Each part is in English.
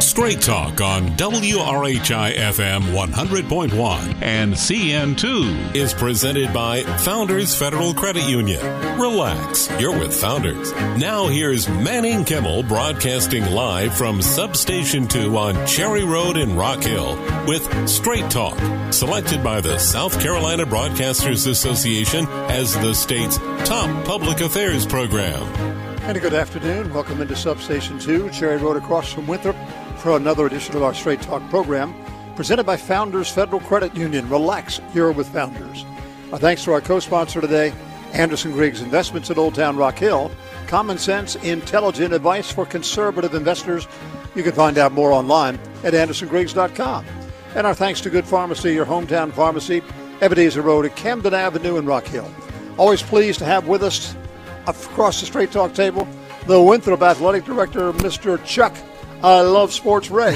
Straight Talk on WRHI FM 100.1 and CN2 is presented by Founders Federal Credit Union. Relax, you're with Founders. Now here's Manning Kimmel broadcasting live from Substation 2 on Cherry Road in Rock Hill with Straight Talk, selected by the South Carolina Broadcasters Association as the state's top public affairs program. And a good afternoon. Welcome into Substation 2, Cherry Road across from Winthrop, for another edition of our Straight Talk program, presented by Founders Federal Credit Union. Relax, you're with Founders. Our thanks to our co-sponsor today, Anderson Griggs Investments at Old Town Rock Hill. Common sense, intelligent advice for conservative investors. You can find out more online at andersongriggs.com. And our thanks to Good Pharmacy, your hometown pharmacy, Ebenezer Road at Camden Avenue in Rock Hill. Always pleased to have with us across the Straight Talk table, the Winthrop Athletic Director, Mr. Chuck I Love Sports Ray.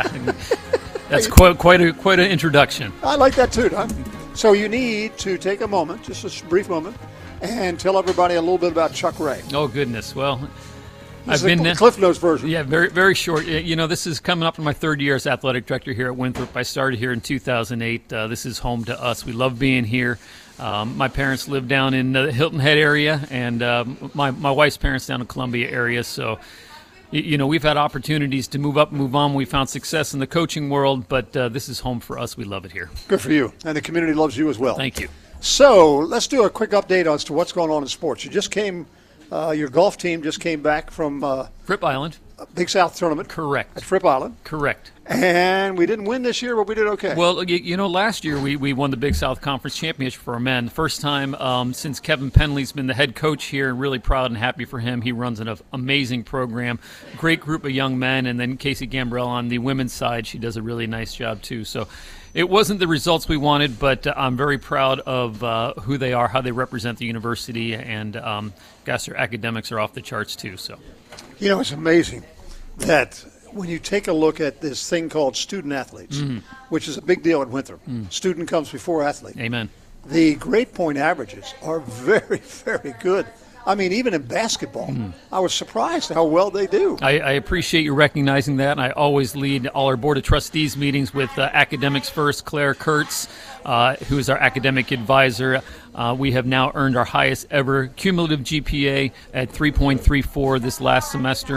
That's quite an introduction. I like that too, Don. So you need to take a moment, just a brief moment, and tell everybody a little bit about Chuck Ray. Oh, goodness. Well, I've been the Cliff Notes version. Yeah, very, very short. You know, this is coming up in my third year as athletic director here at Winthrop. I started here in 2008. This is home to us. We love being here. My parents live down in the Hilton Head area, and my wife's parents down in Columbia area. So, you know, we've had opportunities to move up and move on. We found success in the coaching world, but this is home for us. We love it here. Good for you. And the community loves you as well. Thank you. So let's do a quick update as to what's going on in sports. You just came, your golf team just came back from Fripp Island. Big South tournament. Correct. At Fripp Island. Correct. And we didn't win this year, but we did okay. Well, you know, last year we won the Big South Conference Championship for our men. First time since Kevin Penley's been the head coach here, and really proud and happy for him. He runs an amazing program, great group of young men, and then Casey Gambrell on the women's side. She does a really nice job, too. So it wasn't the results we wanted, but I'm very proud of who they are, how they represent the university, and gosh, their academics are off the charts, too. So, you know, it's amazing that when you take a look at this thing called student athletes, which is a big deal at Winthrop, student comes before athlete. Amen. The grade point averages are very, very good. I mean, even in basketball, I was surprised how well they do. I appreciate you recognizing that. And I always lead all our Board of Trustees meetings with Academics First, Claire Kurtz, who is our academic advisor. We have now earned our highest ever cumulative GPA at 3.34 this last semester.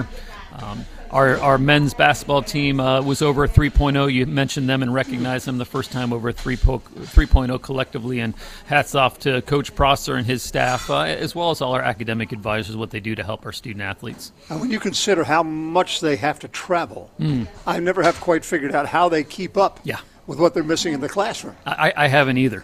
Our men's basketball team was over a 3.0. You mentioned them and recognized them the first time over a 3.0 collectively. And hats off to Coach Prosser and his staff, as well as all our academic advisors, what they do to help our student athletes. And when you consider how much they have to travel, I never have quite figured out how they keep up with what they're missing in the classroom. I haven't either.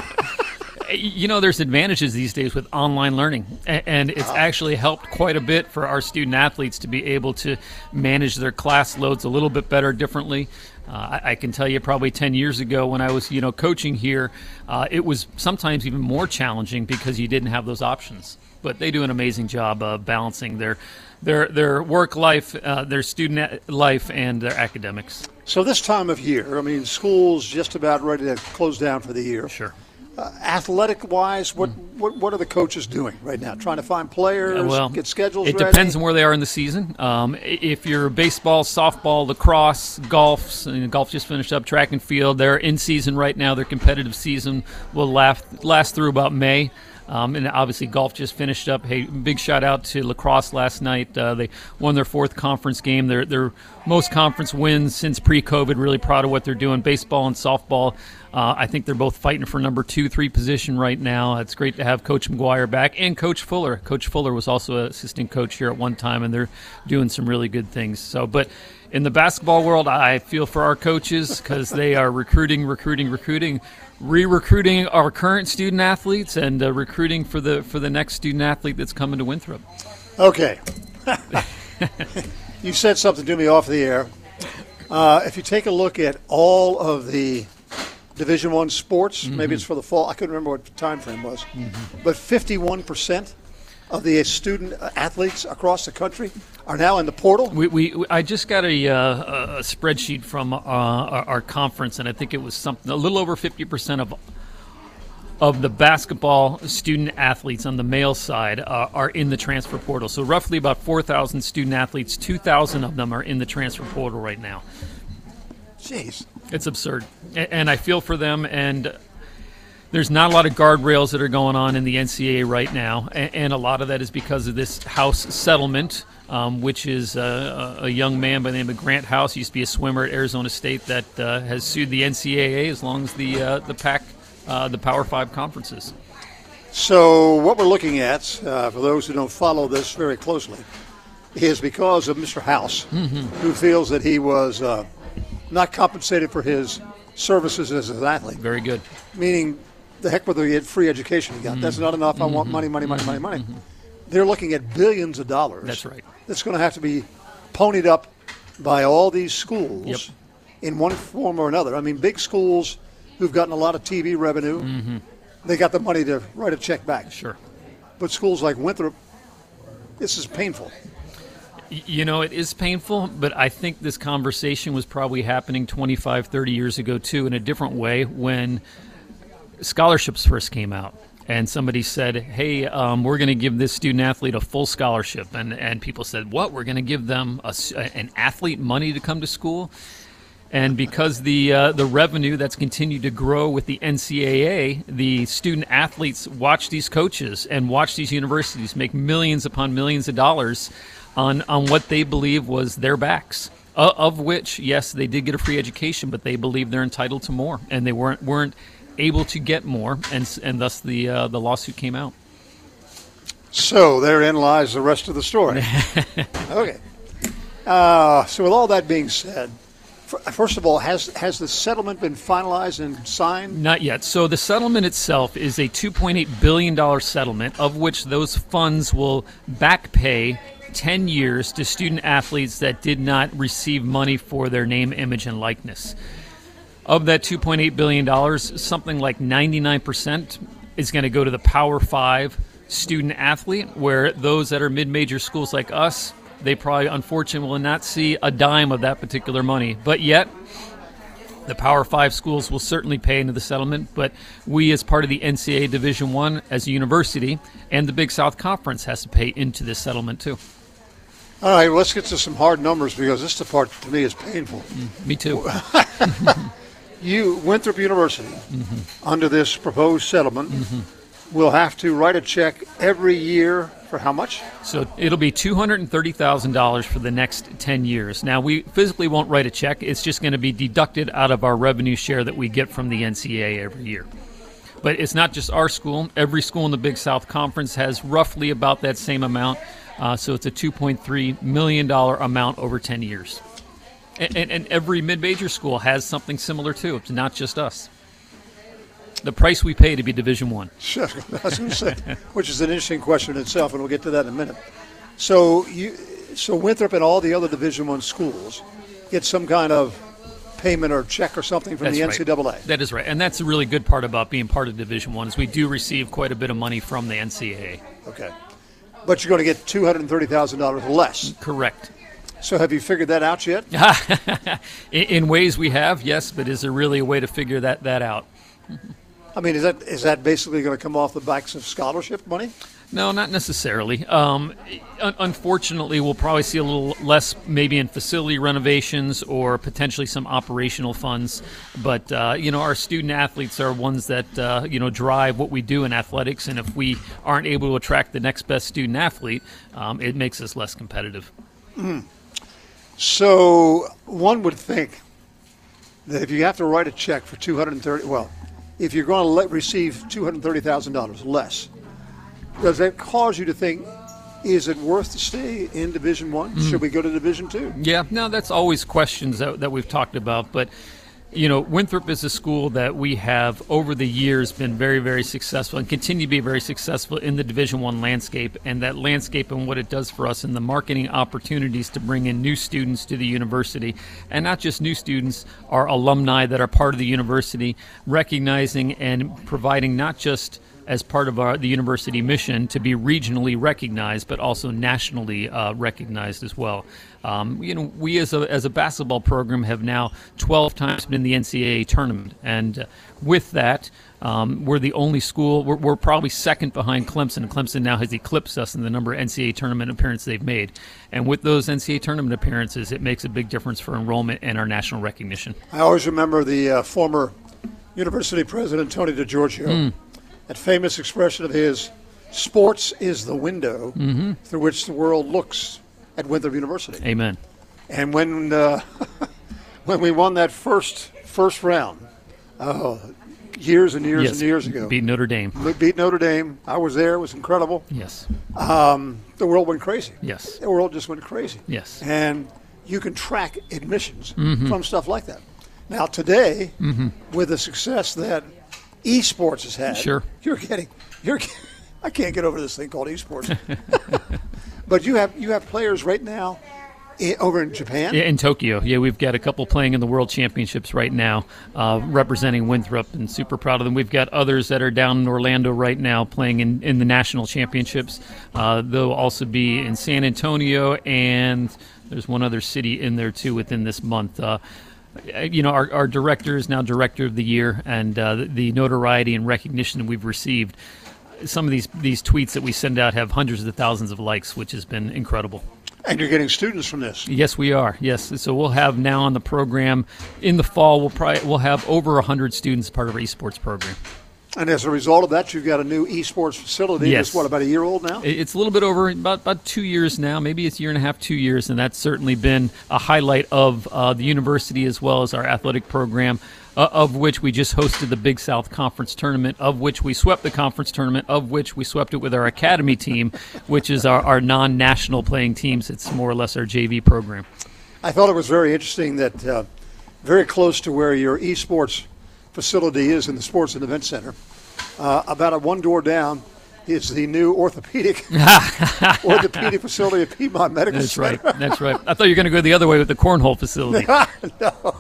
You know, there's advantages these days with online learning, and it's actually helped quite a bit for our student athletes to be able to manage their class loads a little bit better, differently. I can tell you probably 10 years ago when I was, coaching here, it was sometimes even more challenging because you didn't have those options. But they do an amazing job of balancing their work life, their student life, and their academics. So this time of year, I mean, school's just about ready to close down for the year. Sure. Athletic-wise, what are the coaches doing right now? Trying to find players, get schedules ready? It depends on where they are in the season. If you're baseball, softball, lacrosse, golf just finished up, track and field, they're in season right now. Their competitive season will last through about May. And obviously golf just finished up. Hey, big shout out to lacrosse last night. They won their fourth conference game. Their most conference wins since pre-COVID. Really proud of what they're doing. Baseball and softball, I think they're both fighting for number 2-3 position right now. It's great to have Coach McGuire back and Coach Fuller. Coach Fuller was also an assistant coach here at one time, and they're doing some really good things. So, but in the basketball world, I feel for our coaches because they are recruiting, re-recruiting our current student athletes, and recruiting for the next student athlete that's coming to Winthrop. Okay. You said something to me off the air. If you take a look at all of the Division I sports, maybe it's for the fall, I couldn't remember what the time frame was, but 51% of the student athletes across the country are now in the portal. I just got a spreadsheet from our conference, and I think it was something a little over 50% of of the basketball student athletes on the male side are in the transfer portal. So roughly about 4,000 student athletes, 2,000 of them are in the transfer portal right now. Jeez. It's absurd. And I feel for them, and there's not a lot of guardrails that are going on in the NCAA right now, and a lot of that is because of this House settlement, which is a young man by the name of Grant House. He used to be a swimmer at Arizona State that has sued the NCAA as long as the PAC, the Power 5 conferences. So what we're looking at, for those who don't follow this very closely, is because of Mr. House, who feels that he was not compensated for his services as an athlete. Very good. Meaning, the heck whether he had free education he got. That's not enough. I want money. They're looking at billions of dollars. That's right. That's going to have to be ponied up by all these schools in one form or another. I mean, big schools who've gotten a lot of TV revenue, they got the money to write a check back. Sure. But schools like Winthrop, this is painful. You know, it is painful, but I think this conversation was probably happening 25, 30 years ago, too, in a different way when scholarships first came out. And somebody said, hey, we're going to give this student athlete a full scholarship. And people said, what? We're going to give them an athlete money to come to school? And because the revenue that's continued to grow with the NCAA, the student athletes watch these coaches and watch these universities make millions upon millions of dollars on what they believe was their backs, of which, yes, they did get a free education, but they believe they're entitled to more, and they weren't able to get more, and thus the lawsuit came out. So therein lies the rest of the story. Okay. So with all that being said, first of all, has the settlement been finalized and signed? Not yet. So the settlement itself is a $2.8 billion settlement, of which those funds will back pay 10 years to student athletes that did not receive money for their name, image, and likeness. Of that $2.8 billion, something like 99% is going to go to the Power 5 student athlete, where those that are mid-major schools like us, they probably, unfortunately, will not see a dime of that particular money. But yet, the Power 5 schools will certainly pay into the settlement, but we, as part of the NCAA Division I, as a university, and the Big South Conference has to pay into this settlement, too. All right, well, let's get to some hard numbers, because this part, to me, is painful. Me too. Winthrop University, under this proposed settlement, will have to write a check every year for how much? So it'll be $230,000 for the next 10 years. Now, we physically won't write a check. It's just going to be deducted out of our revenue share that we get from the NCAA every year. But it's not just our school. Every school in the Big South Conference has roughly about that same amount. So it's a $2.3 million amount over 10 years. And every mid-major school has something similar, too. It's not just us. The price we pay to be Division I. Sure, I was going to say, which is an interesting question in itself, and we'll get to that in a minute. So Winthrop and all the other Division I schools get some kind of payment or check or something from the NCAA. Right. That is right. And that's a really good part about being part of Division I, is we do receive quite a bit of money from the NCAA. Okay. But you're going to get $230,000 less. Correct. So have you figured that out yet? In ways we have, yes, but is there really a way to figure that out? I mean, is that basically going to come off the backs of scholarship money? No, not necessarily. Unfortunately, we'll probably see a little less maybe in facility renovations or potentially some operational funds. But, our student athletes are ones that, drive what we do in athletics. And if we aren't able to attract the next best student athlete, it makes us less competitive. So one would think that if you have to write a check for if you're going to receive $230,000 less, does that cause you to think, is it worth to stay in Division I? Should we go to Division II? Yeah, no, that's always questions that we've talked about. But, Winthrop is a school that we have over the years been very, very successful and continue to be very successful in the Division I landscape. And that landscape and what it does for us and the marketing opportunities to bring in new students to the university. And not just new students, our alumni that are part of the university, recognizing and providing not just as part of the university mission to be regionally recognized, but also nationally recognized as well. We as a basketball program have now 12 times been in the NCAA tournament, and with that, we're the only school. We're probably second behind Clemson. Clemson now has eclipsed us in the number of NCAA tournament appearances they've made, and with those NCAA tournament appearances, it makes a big difference for enrollment and our national recognition. I always remember the former university president Tony DeGiorgio, that famous expression of his, "Sports is the window through which the world looks at Winthrop University." Amen. And when when we won that first round, years and years and years ago, beat Notre Dame. Beat Notre Dame. I was there. It was incredible. Yes. The world went crazy. Yes. The world just went crazy. Yes. And you can track admissions from stuff like that. Now today, with the success that esports has had, sure, I can't get over this thing called esports. But you have players right now over in Japan? Yeah, in Tokyo. Yeah, we've got a couple playing in the World Championships right now, representing Winthrop, and super proud of them. We've got others that are down in Orlando right now playing in the national championships. They'll also be in San Antonio, and there's one other city in there too within this month. Our director is now Director of the Year, and the notoriety and recognition that we've received. Some of these tweets that we send out have hundreds of thousands of likes, which has been incredible. And you're getting students from this. Yes, we are. Yes, so we'll have now on the program in the fall. We'll have over 100 students part of our esports program. And as a result of that, you've got a new esports facility. Yes. It's about a year old now? It's a little bit over about 2 years now. Maybe it's a year and a half, 2 years, and that's certainly been a highlight of the university as well as our athletic program, of which we just hosted the Big South Conference Tournament, of which we swept the conference tournament, of which we swept it with our academy team, which is our non-national playing teams. It's more or less our JV program. I thought it was very interesting that very close to where your esports facility is in the Sports and Event Center, about a one door down is the new orthopedic facility at Piedmont Medical Center. That's right. I thought you were going to go the other way with the cornhole facility. No.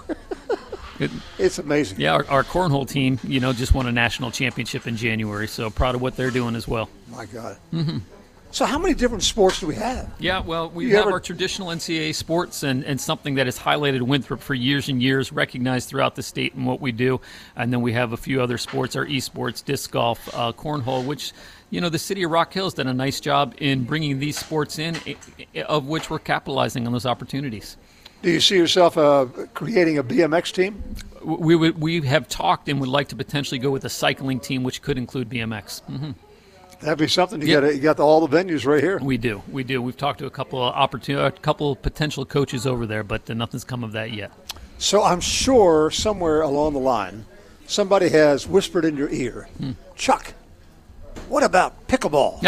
It's amazing. Yeah, our cornhole team, just won a national championship in January, so proud of what they're doing as well. My God. Mm-hmm. So how many different sports do we have? Yeah, well, we have our traditional NCAA sports and something that has highlighted Winthrop for years and years, recognized throughout the state in what we do. And then we have a few other sports, our esports, disc golf, cornhole, which, the city of Rock Hill has done a nice job in bringing these sports in, of which we're capitalizing on those opportunities. Do you see yourself creating a BMX team? We have talked and would like to potentially go with a cycling team, which could include BMX. Mm-hmm. That'd be something. You got all the venues right here. We do. We've talked to a couple of potential coaches over there, but nothing's come of that yet. So I'm sure somewhere along the line, somebody has whispered in your ear, Chuck, what about pickleball?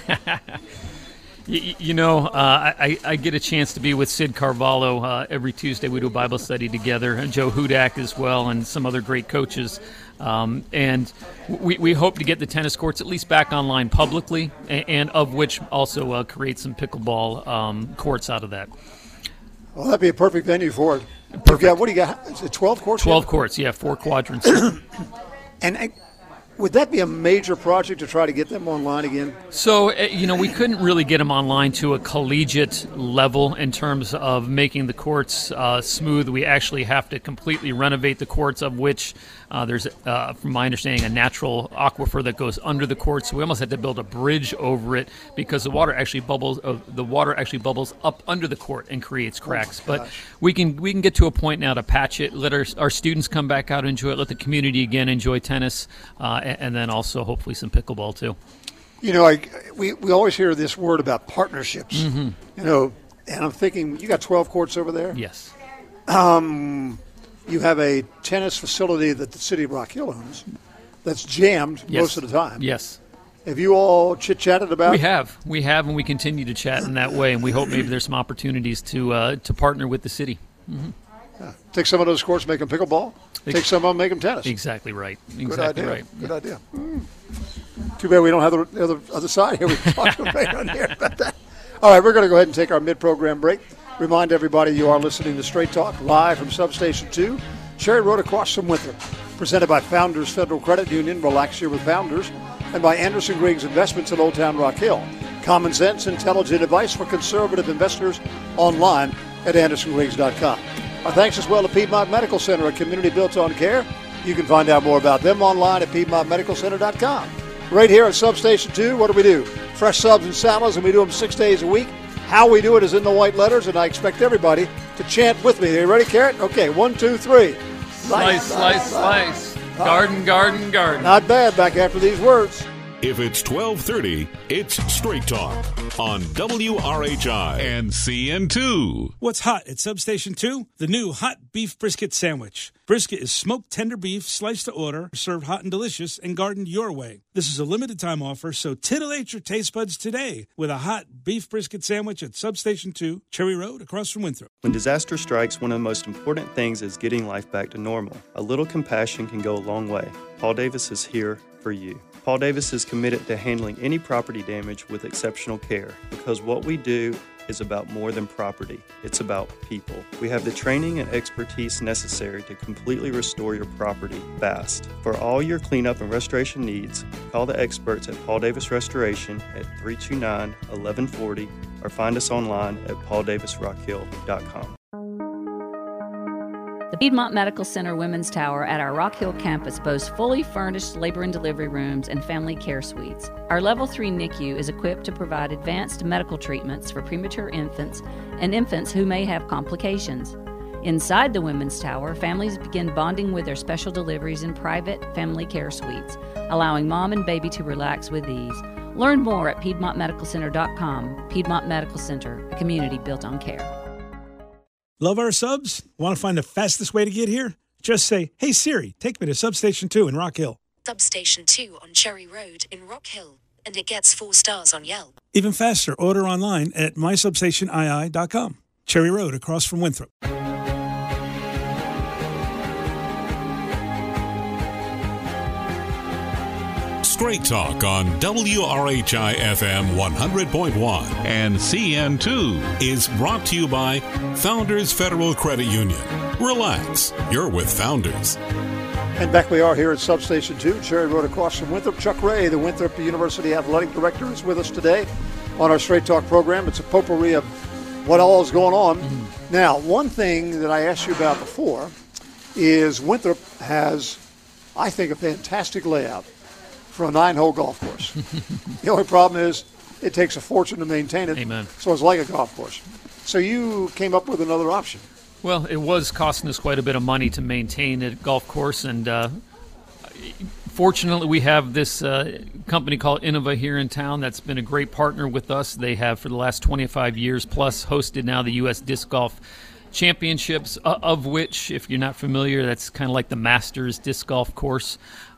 I get a chance to be with Sid Carvalho every Tuesday. We do a Bible study together, and Joe Hudak as well, and some other great coaches. And we hope to get the tennis courts at least back online publicly, and of which also create some pickleball courts out of that. Well, that'd be a perfect venue for it. What do you got? Is it 12 courts? 12 courts, yeah, 4 quadrants. And would that be a major project to try to get them online again? So, we couldn't really get them online to a collegiate level in terms of making the courts smooth. We actually have to completely renovate the courts, of which there's, from my understanding, a natural aquifer that goes under the courts. So we almost had to build a bridge over it because the water actually bubbles up under the court and creates cracks. But we can get to a point now to patch it, let our students come back out and enjoy it, let the community again enjoy tennis, and then also hopefully some pickleball too. We always hear this word about partnerships. Mm-hmm. And I'm thinking, you got 12 courts over there? Yes. You have a tennis facility that the city of Rock Hill owns that's jammed most of the time. Yes. Have you all chit-chatted about it? We have, and we continue to chat in that way, and we hope maybe there's some opportunities to partner with the city. Mm-hmm. Yeah. Take some of those courts, make them pickleball. Take some of them, make them tennis. Exactly right. Good idea. Good idea. Too bad we don't have the other side here. We can talk right on here about that. All right, we're going to go ahead and take our mid-program break. Remind everybody you are listening to Straight Talk live from Substation 2, Cherry Road across from Winthrop. Presented by Founders Federal Credit Union. Relax here with Founders. and by Anderson Griggs Investments in Old Town Rock Hill. Common sense, intelligent advice for conservative investors online at AndersonGriggs.com. Our thanks as well to Piedmont Medical Center, a community built on care. You can find out more about them online at PiedmontMedicalCenter.com. Right here at Substation 2, what do? Fresh subs and salads, and we do them 6 days a week. How we do it is in the white letters, and I expect everybody to chant with me. Are you ready, Carrot? Okay, 1, 2, 3. Slice, slice, slice. Garden, garden, garden. Not bad back after these words. If it's 12:30, it's Straight Talk on WRHI and CN2. What's hot at Substation 2? The new hot beef brisket sandwich. Brisket is smoked tender beef, sliced to order, served hot and delicious, and gardened your way. This is a limited time offer, so titillate your taste buds today with a hot beef brisket sandwich at Substation 2, Cherry Road, across from Winthrop. When disaster strikes, one of the most important things is getting life back to normal. A little compassion can go a long way. Paul Davis is here for you. Paul Davis is committed to handling any property damage with exceptional care because what we do is about more than property. It's about people. We have the training and expertise necessary to completely restore your property fast. For all your cleanup and restoration needs, call the experts at Paul Davis Restoration at 329-1140 or find us online at pauldavisrockhill.com. The Piedmont Medical Center Women's Tower at our Rock Hill campus boasts fully furnished labor and delivery rooms and family care suites. Our Level 3 NICU is equipped to provide advanced medical treatments for premature infants and infants who may have complications. Inside the Women's Tower, families begin bonding with their special deliveries in private family care suites, allowing mom and baby to relax with ease. Learn more at PiedmontMedicalCenter.com. Piedmont Medical Center, a community built on care. Love our subs? Want to find the fastest way to get here? Just say, "Hey Siri, take me to Substation 2 in Rock Hill." Substation 2 on Cherry Road in Rock Hill, and it gets 4 stars on Yelp. Even faster, order online at mysubstationii.com. Cherry Road, across from Winthrop. Straight Talk on WRHI FM 100.1 and CN2 is brought to you by Founders Federal Credit Union. Relax, you're with Founders. And back we are here at Substation 2, Cherry Road across from Winthrop. Chuck Ray, the Winthrop University Athletic Director, is with us today on our Straight Talk program. It's a potpourri of what all is going on. Mm-hmm. Now, one thing that I asked you about before is Winthrop has, I think, a fantastic layout for a 9-hole golf course. The only problem is it takes a fortune to maintain it. Amen. So it's like a golf course. So you came up with another option. Well, it was costing us quite a bit of money to maintain a golf course, and fortunately we have this company called Innova here in town that's been a great partner with us. They have for the last 25 years plus hosted now the U.S. Disc Golf Championships, of which, if you're not familiar, that's kind of like the Masters Disc Golf course.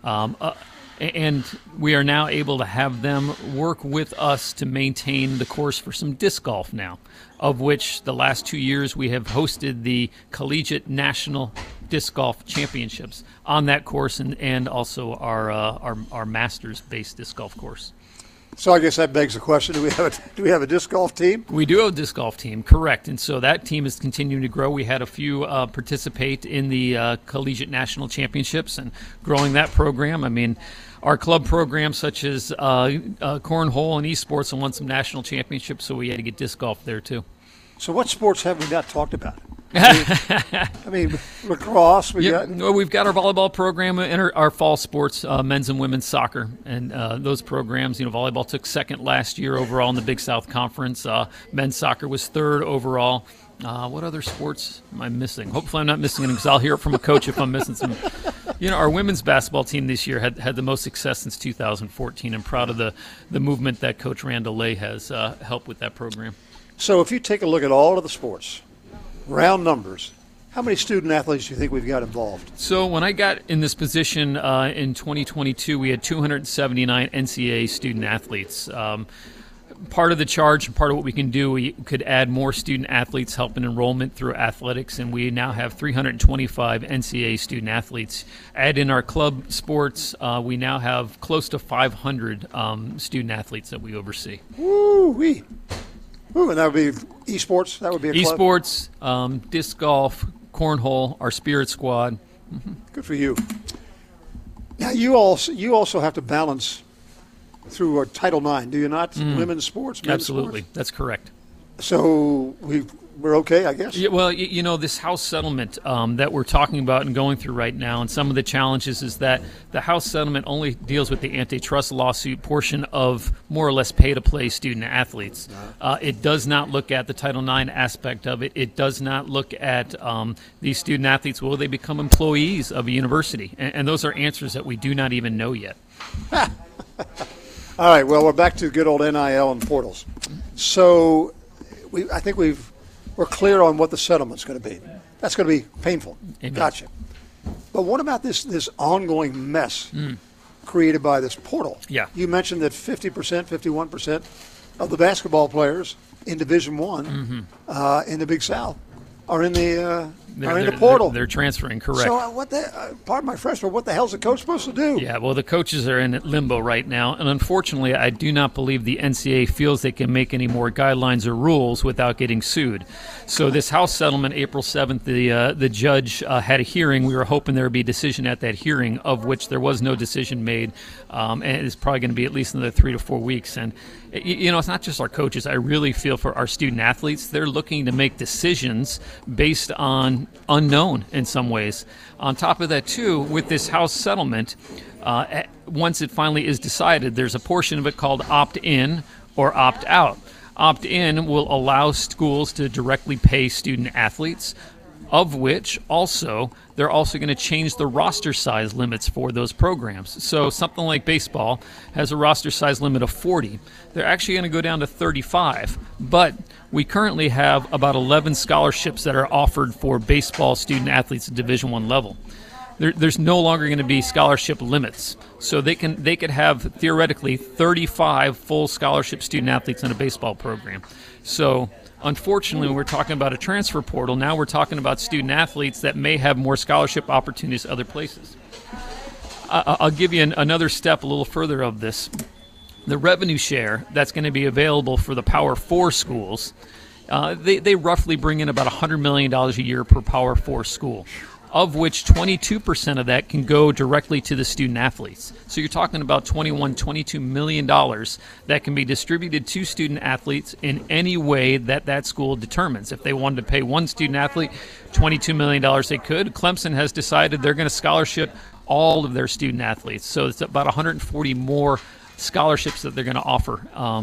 And we are now able to have them work with us to maintain the course for some disc golf now, of which the last 2 years we have hosted the Collegiate National Disc Golf Championships on that course and also our Masters-based disc golf course. So I guess that begs the question, do we have a disc golf team? We do have a disc golf team, correct. And so that team is continuing to grow. We had a few participate in the Collegiate National Championships and growing that program. I mean, our club programs such as cornhole and esports have won some national championships, so we had to get disc golf there too. So what sports have we not talked about? I mean lacrosse. We've got our volleyball program and our fall sports, men's and women's soccer, and those programs. Volleyball took second last year overall in the Big South Conference. Men's soccer was third overall. What other sports am I missing? Hopefully, I'm not missing any because I'll hear it from a coach if I'm missing some. Our women's basketball team this year had the most success since 2014. I'm proud of the movement that Coach Randall Lay has helped with that program. So, if you take a look at all of the sports, round numbers, how many student athletes do you think we've got involved? So when I got in this position in 2022, we had 279 NCAA student athletes. Part of the charge and part of what we can do, we could add more student athletes helping enrollment through athletics, and we now have 325 NCAA student athletes. Add in our club sports, we now have close to 500 student athletes that we oversee. Woo-wee. Ooh, and that would be esports? That would be a club? Esports, disc golf, cornhole, our spirit squad. Good for you. Now, you also have to balance through Title IX, do you not? Women's sports, men's Absolutely. sports? That's correct. So we're okay, I guess? Yeah, well, this House settlement that we're talking about and going through right now, and some of the challenges is that the House settlement only deals with the antitrust lawsuit portion of more or less pay-to-play student athletes. It does not look at the Title IX aspect of it. It does not look at these student athletes. Will they become employees of a university? And those are answers that we do not even know yet. All right, well, we're back to good old NIL and portals. So I think we're clear on what the settlement's going to be. That's going to be painful. Amen. Gotcha. But what about this ongoing mess created by this portal? Yeah. You mentioned that 50%, 51% of the basketball players in Division I in the Big South are in the portal. They're transferring, correct. So pardon my French, but what the hell's the coach supposed to do? Yeah, well, the coaches are in limbo right now, and unfortunately, I do not believe the NCAA feels they can make any more guidelines or rules without getting sued. So this House settlement, April 7th, the judge had a hearing. We were hoping there would be a decision at that hearing, of which there was no decision made, and it's probably going to be at least another 3 to 4 weeks. And it's not just our coaches. I really feel for our student athletes. They're looking to make decisions based on unknown in some ways. On top of that, too, with this House settlement, once it finally is decided, there's a portion of it called opt-in or opt-out. Opt-in will allow schools to directly pay student athletes, of which also they're also going to change the roster size limits for those programs. So something like baseball has a roster size limit of 40. They're actually going to go down to 35. But we currently have about 11 scholarships that are offered for baseball student athletes at Division I level. There's no longer going to be scholarship limits. So they could have theoretically 35 full scholarship student athletes in a baseball program. So unfortunately, when we're talking about a transfer portal, now we're talking about student athletes that may have more scholarship opportunities other places. I'll give you another step a little further of this. The revenue share that's going to be available for the Power 4 schools, they roughly bring in about $100 million a year per Power 4 school, of which 22% of that can go directly to the student athletes. So you're talking about $22 million that can be distributed to student athletes in any way that school determines. If they wanted to pay one student athlete $22 million, they could. Clemson has decided they're going to scholarship all of their student athletes. So it's about 140 more scholarships that they're going to offer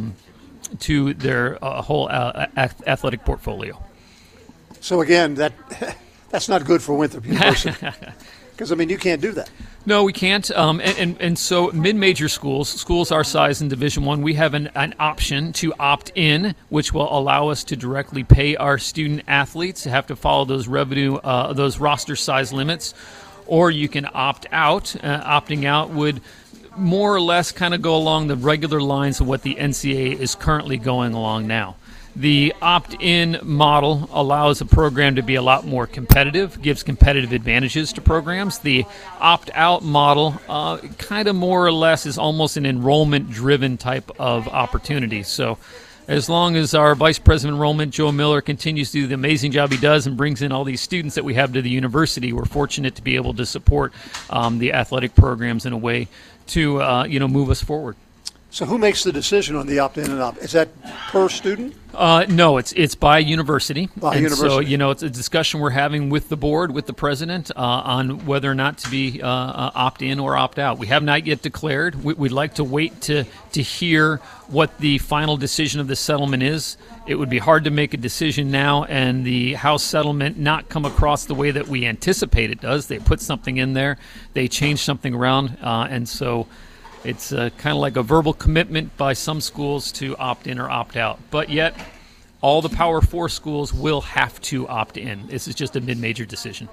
to their whole athletic portfolio. So again, that's not good for Winthrop University. Because, you can't do that. No, we can't. And so mid-major schools our size in Division I, we have an option to opt in, which will allow us to directly pay our student athletes, have to follow those those roster size limits. Or you can opt out. Opting out would more or less kind of go along the regular lines of what the NCAA is currently going along now. The opt-in model allows a program to be a lot more competitive, gives competitive advantages to programs. The opt-out model kind of more or less is almost an enrollment-driven type of opportunity. So as long as our Vice President of Enrollment, Joe Miller, continues to do the amazing job he does and brings in all these students that we have to the university, we're fortunate to be able to support the athletic programs in a way to move us forward. So who makes the decision on the opt-in and opt? Is that per student? No, it's by university. By university. So, it's a discussion we're having with the board, with the president, on whether or not to be opt-in or opt-out. We have not yet declared. We'd like to wait to hear what the final decision of the settlement is. It would be hard to make a decision now and the House settlement not come across the way that we anticipate it does. They put something in there. They change something around. And so it's kind of like a verbal commitment by some schools to opt in or opt out. But yet, all the Power 4 schools will have to opt in. This is just a mid-major decision.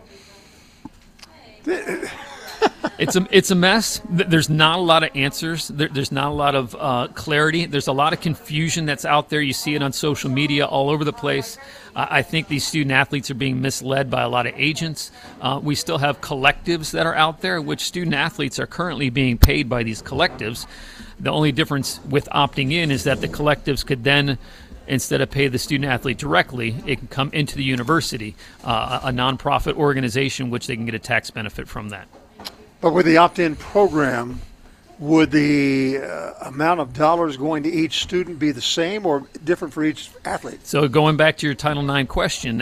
It's a mess. There's not a lot of answers. There's not a lot of clarity. There's a lot of confusion that's out there. You see it on social media all over the place. I think these student athletes are being misled by a lot of agents. We still have collectives that are out there, which student athletes are currently being paid by these collectives. The only difference with opting in is that the collectives could then, instead of pay the student athlete directly, it can come into the university, a nonprofit organization, which they can get a tax benefit from that. But with the opt-in program, would the amount of dollars going to each student be the same or different for each athlete? So going back to your Title IX question,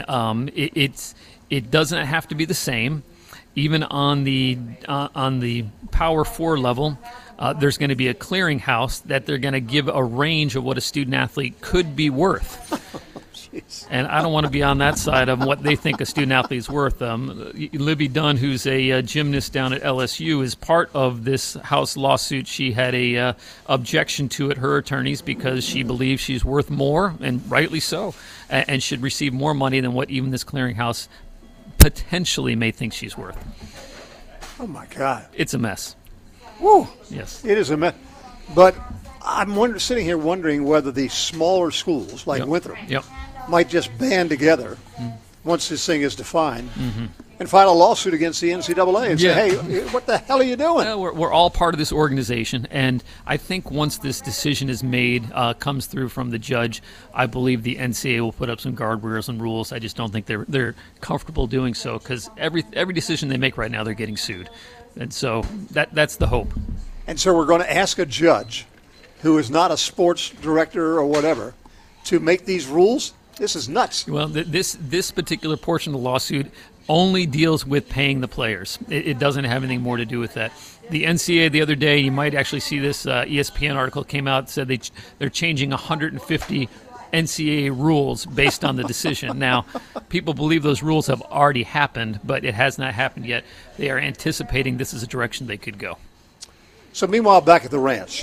it doesn't have to be the same. Even on the Power 4 level, there's going to be a clearinghouse that they're going to give a range of what a student athlete could be worth. And I don't want to be on that side of what they think a student athlete is worth. Libby Dunn, who's a gymnast down at LSU, is part of this House lawsuit. She had a objection to it, her attorneys, because she believes she's worth more, and rightly so, and should receive more money than what even this clearinghouse potentially may think she's worth. Oh, my God. It's a mess. Woo. Yes. It is a mess. But I'm sitting here wondering whether the smaller schools like Winthrop might just band together once this thing is defined and file a lawsuit against the NCAA and say, hey, what the hell are you doing? Well, we're all part of this organization, and I think once this decision is made, comes through from the judge, I believe the NCAA will put up some guardrails and rules. I just don't think they're comfortable doing so, because every decision they make right now, they're getting sued. And so that's the hope. And so we're going to ask a judge who is not a sports director or whatever to make these rules? This is nuts. Well, this particular portion of the lawsuit only deals with paying the players. It doesn't have anything more to do with that. The NCAA the other day, you might actually see this ESPN article came out, said they're changing 150 NCAA rules based on the decision. Now, people believe those rules have already happened, but it has not happened yet. They are anticipating this is a direction they could go. So meanwhile, back at the ranch,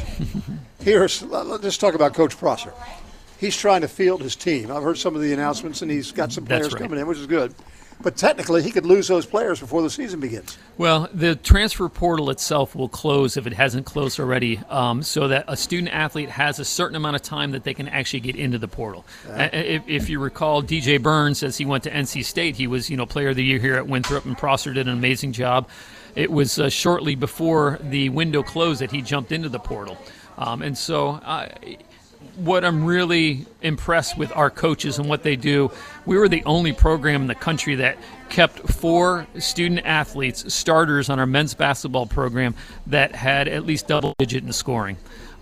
let's talk about Coach Prosser. He's trying to field his team. I've heard some of the announcements, and he's got some players coming in, which is good. But technically, he could lose those players before the season begins. Well, the transfer portal itself will close if it hasn't closed already, so that a student athlete has a certain amount of time that they can actually get into the portal. If you recall, DJ Burns, as he went to NC State, he was Player of the Year here at Winthrop, and Prosser did an amazing job. It was shortly before the window closed that he jumped into the portal. And so what I'm really impressed with our coaches and what they do, we were the only program in the country that kept 4 student athletes, starters on our men's basketball program, that had at least double-digit in the scoring.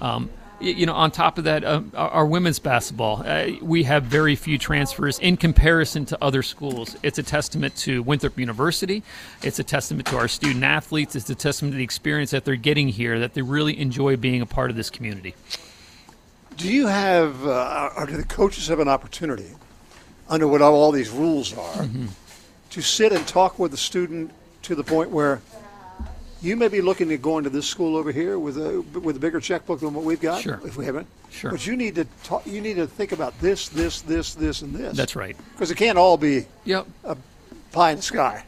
On top of that, our women's basketball, we have very few transfers in comparison to other schools. It's a testament to Winthrop University. It's a testament to our student athletes. It's a testament to the experience that they're getting here, that they really enjoy being a part of this community. Do you have, or do the coaches have an opportunity, under what all these rules are, to sit and talk with the student to the point where you may be looking at going to this school over here with a bigger checkbook than what we've got, if we haven't. Sure. But you need to talk. You need to think about this, and this. That's right. Because it can't all be a pie in the sky.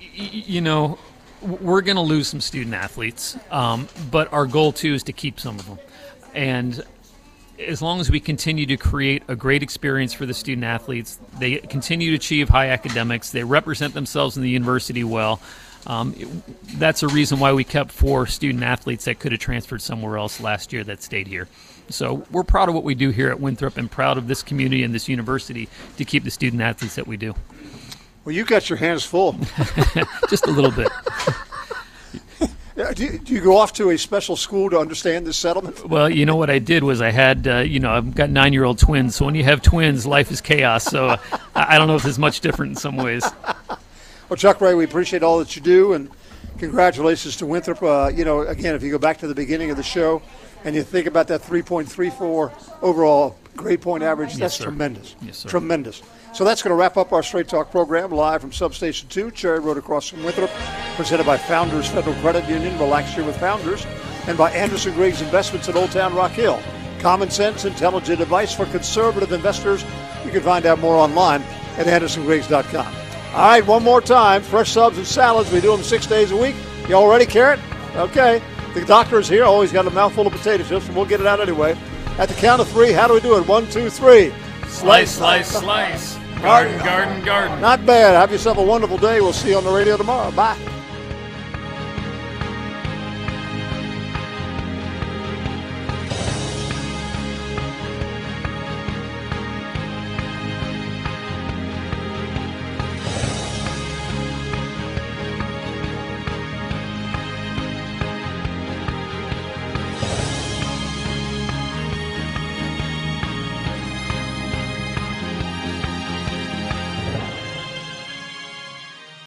We're going to lose some student athletes, but our goal too is to keep some of them, and as long as we continue to create a great experience for the student athletes, they continue to achieve high academics, they represent themselves in the university well. That's a reason why we kept 4 student athletes that could have transferred somewhere else last year that stayed here. So we're proud of what we do here at Winthrop and proud of this community and this university to keep the student athletes that we do. Well, you got your hands full. Just a little bit. Do you go off to a special school to understand this settlement? Well, what I did was I had, I've got 9-year-old twins. So when you have twins, life is chaos. So I don't know if it's much different in some ways. Well, Chuck Ray, we appreciate all that you do, and congratulations to Winthrop. Again, if you go back to the beginning of the show and you think about that 3.34 overall grade point average, that's tremendous. Yes, sir. Tremendous. So that's going to wrap up our Straight Talk program live from Substation 2, Cherry Road across from Winthrop, presented by Founders Federal Credit Union, Relax Here with Founders, and by Anderson Griggs Investments in Old Town Rock Hill. Common sense, intelligent advice for conservative investors. You can find out more online at andersongriggs.com. All right, one more time, fresh subs and salads. We do them 6 days a week. You all ready, Carrot? Okay. The doctor is here. Always got a mouthful of potato chips, and we'll get it out anyway. At the count of 3, how do we do it? 1, 2, 3. Slice, slice, slice. Garden, garden, garden. Not bad. Have yourself a wonderful day. We'll see you on the radio tomorrow. Bye.